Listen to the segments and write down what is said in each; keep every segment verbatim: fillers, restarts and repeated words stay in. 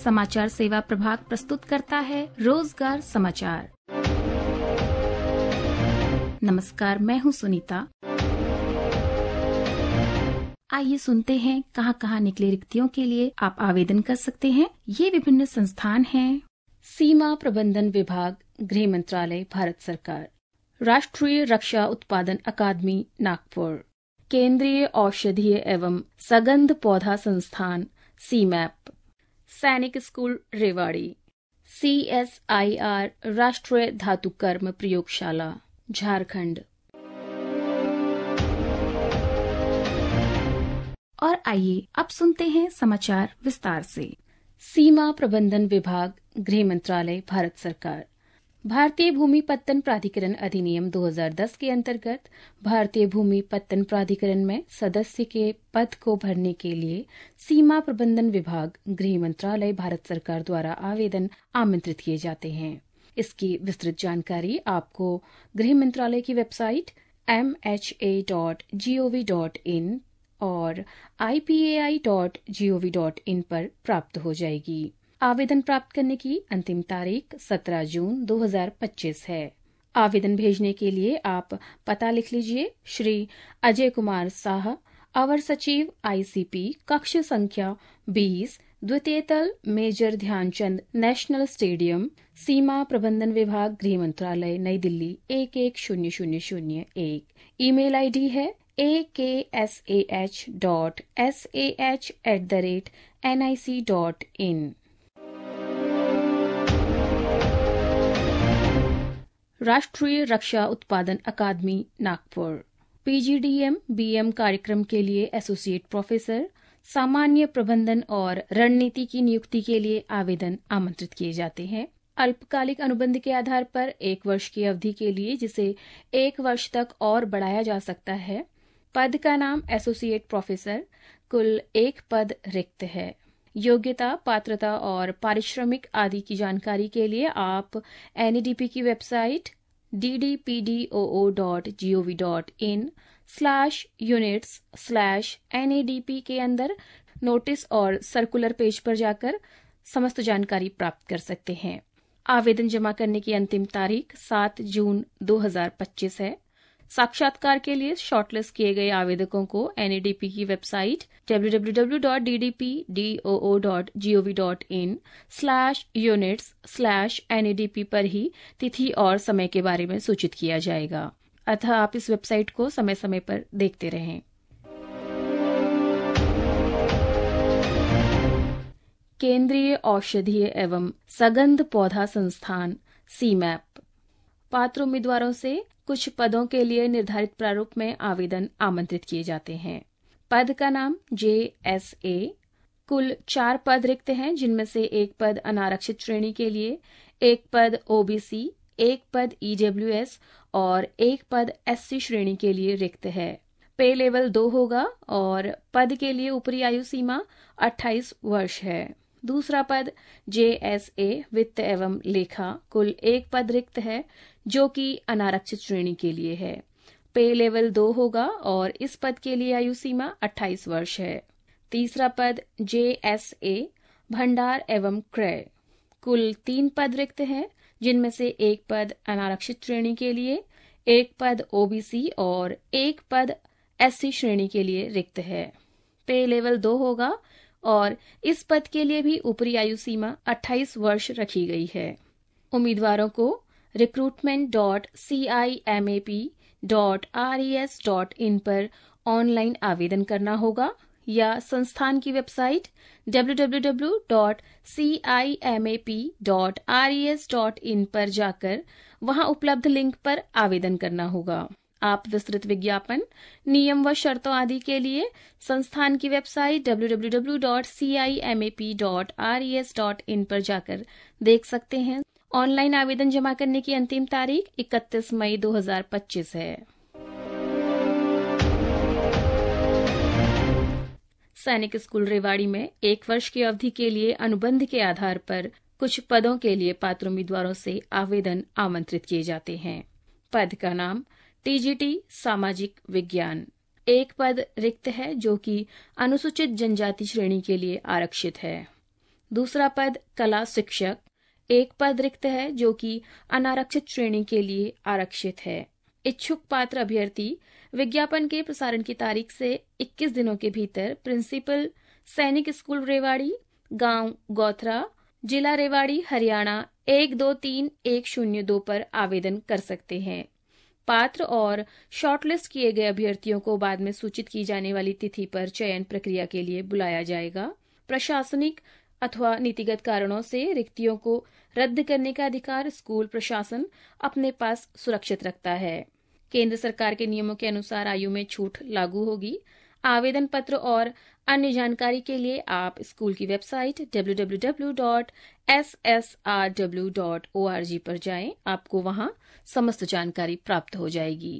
समाचार सेवा प्रभाग प्रस्तुत करता है रोजगार समाचार। नमस्कार, मैं हूं सुनीता। आइए सुनते हैं कहां कहां निकले रिक्तियों के लिए आप आवेदन कर सकते हैं। ये विभिन्न संस्थान हैं: सीमा प्रबंधन विभाग, गृह मंत्रालय, भारत सरकार; राष्ट्रीय रक्षा उत्पादन अकादमी, नागपुर; केंद्रीय औषधीय एवं सगंध पौधा संस्थान, सीमैप; सैनिक school Rewari; C S I R राष्ट्रीय धातुकर्म प्रयोगशाला, झारखंड। और आइए अब सुनते हैं समाचार विस्तार से। सीमा प्रबंधन विभाग, गृह मंत्रालय, भारत सरकार। भारतीय भूमि पत्तन प्राधिकरण अधिनियम दो हज़ार दस के अंतर्गत भारतीय भूमि पत्तन प्राधिकरण में सदस्य के पद को भरने के लिए सीमा प्रबंधन विभाग, गृह मंत्रालय, भारत सरकार द्वारा आवेदन आमंत्रित किए जाते हैं। इसकी विस्तृत जानकारी आपको गृह मंत्रालय की website M H A dot G O V dot in और I P A I dot G O V dot in पर प्राप्त हो जाएगी। आवेदन प्राप्त करने की अंतिम तारीख सत्रह जून दो हज़ार पच्चीस है। आवेदन भेजने के लिए आप पता लिख लीजिए: श्री अजय कुमार साह, अवर सचिव आई सी पी, कक्ष संख्या बीस, द्वितीय तल, मेजर ध्यानचंद नेशनल स्टेडियम, सीमा प्रबंधन विभाग, गृह मंत्रालय, नई दिल्ली एक एक शून्य शून्य शून्य एक। ईमेल आईडी है A K S A H dot S A H at the rate N I C dot in. राष्ट्रीय रक्षा उत्पादन अकादमी, Nagpur. P G D M B M कार्यक्रम के लिए एसोसिएट प्रोफेसर, सामान्य प्रबंधन और रणनीति की नियुक्ति के लिए आवेदन आमंत्रित किए जाते हैं। अल्पकालिक अनुबंध के आधार पर एक वर्ष की अवधि के लिए, जिसे एक वर्ष तक और बढ़ाया जा सकता है। पद का नाम एसोसिएट प्रोफेसर। कुल एक पद रिक्त है। योग्यता, पात्रता और पारिश्रमिक आदि की जानकारी के लिए आप एन ई डी पी की website D D P D O O dot G O V dot in slash units slash N A D P के अंदर नोटिस और सर्कुलर पेज पर जाकर समस्त जानकारी प्राप्त कर सकते हैं। आवेदन जमा करने की अंतिम तारीख सात जून दो हज़ार पच्चीस है। साक्षात्कार के लिए शॉर्टलिस्ट किए गए आवेदकों को एन ई डी पी की website W W W dot D D P D O O dot G O V dot in slash units slash N E D P पर ही तिथि और समय के बारे में सूचित किया जाएगा। अतः आप इस वेबसाइट को समय समय पर देखते रहें। केंद्रीय औषधीय एवं सगंध पौधा संस्थान, सीमैप। पात्र उम्मीदवारों से कुछ पदों के लिए निर्धारित प्रारूप में आवेदन आमंत्रित किए जाते हैं। पद का नाम जे एस ए। कुल चार पद रिक्त हैं, जिनमें से एक पद अनारक्षित श्रेणी के लिए, एक पद ओ बी सी, एक पद ई डब्ल्यू एस और एक पद एस सी श्रेणी के लिए रिक्त है। पे लेवल दो होगा और पद के लिए ऊपरी आयु सीमा अट्ठाईस वर्ष है। दूसरा पद जे एस ए, वित्त एवं लेखा। कुल एक पद रिक्त है, जो कि अनारक्षित श्रेणी के लिए है। पे लेवल दो होगा और इस पद के लिए आयु सीमा अट्ठाईस वर्ष है। तीसरा पद जे एस ए, भंडार एवं क्रय। कुल तीन पद रिक्त हैं, जिनमें से एक पद अनारक्षित श्रेणी के लिए, एक पद ओ बी सी और एक पद एस सी श्रेणी के लिए रिक्त है। पे लेवल दो होगा और इस पद के लिए भी ऊपरी आयु सीमा अट्ठाईस वर्ष रखी गई है। उम्मीदवारों को recruitment dot C I M A P dot R E S dot in पर ऑनलाइन आवेदन करना होगा या संस्थान की website W W W dot C I M A P dot R E S dot in पर जाकर वहां उपलब्ध लिंक पर आवेदन करना होगा। आप विस्तृत विज्ञापन, नियम व शर्तों आदि के लिए संस्थान की website W W W dot C I M A P dot R E S dot in पर जाकर देख सकते हैं। ऑनलाइन आवेदन जमा करने की अंतिम तारीख इकतीस मई दो हज़ार पच्चीस है। सैनिक स्कूल रेवाड़ी में एक वर्ष की अवधि के लिए अनुबंध के आधार पर कुछ पदों के लिए पात्र उम्मीदवारों से आवेदन आमंत्रित किए जाते हैं। पद का नाम टी जी टी सामाजिक विज्ञान। एक पद रिक्त है, जो कि अनुसूचित जनजाति श्रेणी के लिए आरक्षित है। दूसरा पद कला शिक्षक, एक पद रिक्त है जो कि अनारक्षित श्रेणी के लिए आरक्षित है। इच्छुक पात्र अभ्यर्थी विज्ञापन के प्रसारण की तारीख से इक्कीस दिनों के भीतर प्रिंसिपल सैनिक स्कूल रेवाड़ी, गांव गौथरा, जिला रेवाड़ी, हरियाणा एक दो तीन एक शून्य दो पर आवेदन कर सकते हैं। पात्र और शॉर्टलिस्ट किए गए अभ्यर्थियों को बाद में सूचित की जाने वाली तिथि पर चयन प्रक्रिया के लिए बुलाया जाएगा। प्रशासनिक अथवा नीतिगत कारणों से रिक्तियों को रद्द करने का अधिकार स्कूल प्रशासन अपने पास सुरक्षित रखता है। केंद्र सरकार के नियमों के अनुसार आयु में छूट लागू होगी। आवेदन पत्र और अन्य जानकारी के लिए आप स्कूल की website W W W dot S S R W dot O R G पर जाएं। आपको वहां समस्त जानकारी प्राप्त हो जाएगी।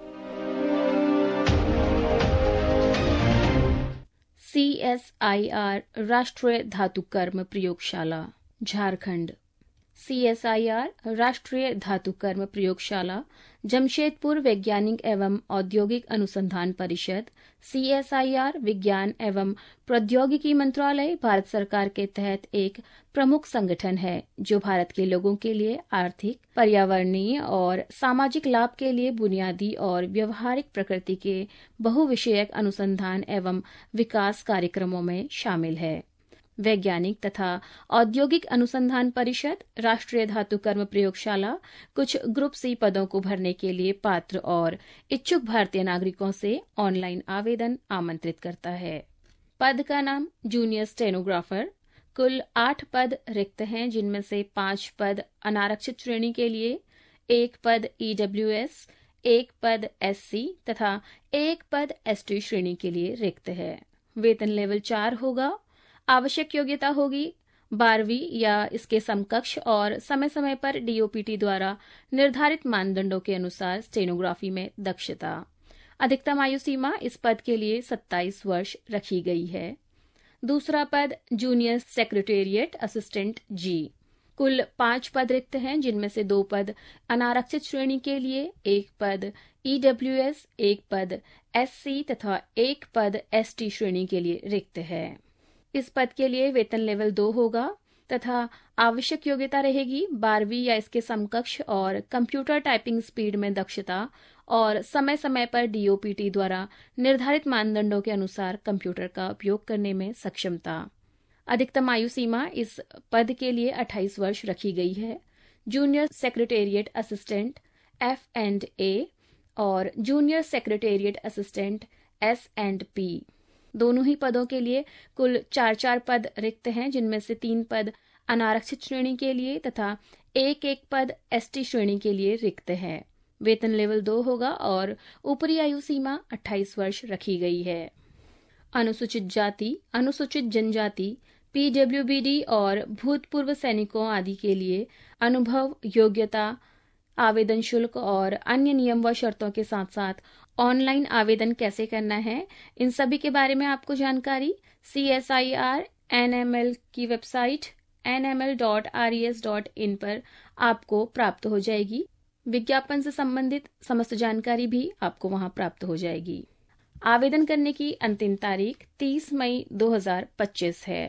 सी एस आई आर राष्ट्रीय धातु कर्म प्रयोगशाला Jharkhand. C S I R राष्ट्रीय धातु कर्म प्रयोगशाला जमशेदपुर वैज्ञानिक एवं औद्योगिक अनुसंधान परिषद सी एस आई आर विज्ञान एवं प्रौद्योगिकी मंत्रालय भारत सरकार के तहत एक प्रमुख संगठन है जो भारत के लोगों के लिए आर्थिक, पर्यावरणीय और सामाजिक लाभ के लिए बुनियादी और व्यवहारिक प्रकृति के बहुविषयक अनुसंधान एवं विकास कार्यक्रमों में शामिल है। वैज्ञानिक तथा औद्योगिक अनुसंधान परिषद राष्ट्रीय धातु कर्म प्रयोगशाला कुछ ग्रुप सी पदों को भरने के लिए पात्र और इच्छुक भारतीय नागरिकों से ऑनलाइन आवेदन आमंत्रित करता है। पद का नाम जूनियर स्टेनोग्राफर। कुल आठ पद रिक्त हैं, जिनमें से पांच पद अनारक्षित श्रेणी के लिए, एक पद ई डब्ल्यू एस, एक पद एस सी तथा एक पद एस टी श्रेणी के लिए रिक्त है। वेतन लेवल चार होगा। आवश्यक योग्यता होगी बारहवीं या इसके समकक्ष और समय समय पर डी ओ पी टी द्वारा निर्धारित मानदंडों के अनुसार स्टेनोग्राफी में दक्षता। अधिकतम आयु सीमा इस पद के लिए सत्ताईस वर्ष रखी गई है। दूसरा पद जूनियर सेक्रेटेरिएट असिस्टेंट जी। कुल पांच पद रिक्त हैं, जिनमें से दो पद अनारक्षित श्रेणी के लिए, एक पद ई डब्ल्यू एस, एक पद एस सी तथा एक पद एस टी श्रेणी के लिए रिक्त है। इस पद के लिए वेतन लेवल दो होगा तथा आवश्यक योग्यता रहेगी बारहवीं या इसके समकक्ष और कंप्यूटर टाइपिंग स्पीड में दक्षता और समय समय पर डी ओ पी टी द्वारा निर्धारित मानदंडों के अनुसार कंप्यूटर का उपयोग करने में सक्षमता। अधिकतम आयु सीमा इस पद के लिए अट्ठाईस वर्ष रखी गई है। Junior secretariat assistant F and A और junior secretariat assistant S and P दोनों ही पदों के लिए कुल चार चार पद रिक्त हैं, जिनमें से तीन पद अनारक्षित श्रेणी के लिए तथा एक एक पद एस टी श्रेणी के लिए रिक्त है। वेतन लेवल दो होगा और ऊपरी आयु सीमा अट्ठाईस वर्ष रखी गई है। अनुसूचित जाति, अनुसूचित जनजाति, पी डब्ल्यू बी डी और भूतपूर्व सैनिकों आदि के लिए अनुभव, योग्यता, आवेदन शुल्क और अन्य नियम व शर्तों के साथ साथ ऑनलाइन आवेदन कैसे करना है, इन सभी के बारे में आपको जानकारी C S I R N M L की website N M L dot R E S dot in पर आपको प्राप्त हो जाएगी। विज्ञापन से संबंधित समस्त जानकारी भी आपको वहां प्राप्त हो जाएगी। आवेदन करने की अंतिम तारीख तीस मई दो हज़ार पच्चीस है।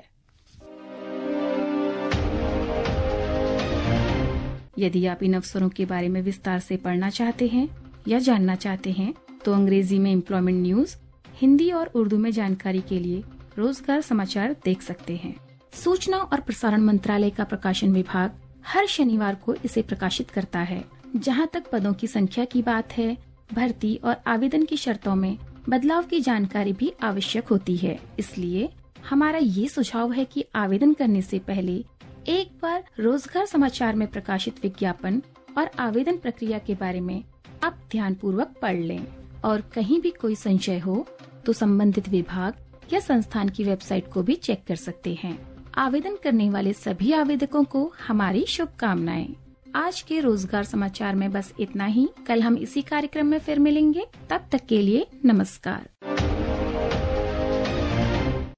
यदि आप इन अवसरों के बारे में विस्तार से पढ़ना चाहते हैं या जानना चाहते हैं तो अंग्रेजी में एम्प्लॉयमेंट न्यूज, हिंदी और उर्दू में जानकारी के लिए रोजगार समाचार देख सकते हैं। सूचना और प्रसारण मंत्रालय का प्रकाशन विभाग हर शनिवार को इसे प्रकाशित करता है। जहां तक पदों की संख्या की बात है, भर्ती और आवेदन की शर्तों में बदलाव की जानकारी भी आवश्यक होती है। इसलिए हमारा ये सुझाव है कि आवेदन करने से पहले एक बार रोजगार समाचार में प्रकाशित विज्ञापन और आवेदन प्रक्रिया के बारे में आप ध्यानपूर्वक पढ़ लें और कहीं भी कोई संशय हो तो संबंधित विभाग या संस्थान की वेबसाइट को भी चेक कर सकते हैं। आवेदन करने वाले सभी आवेदकों को हमारी शुभकामनाएं। आज के रोजगार समाचार में बस इतना ही। कल हम इसी कार्यक्रम में फिर मिलेंगे। तब तक के लिए नमस्कार।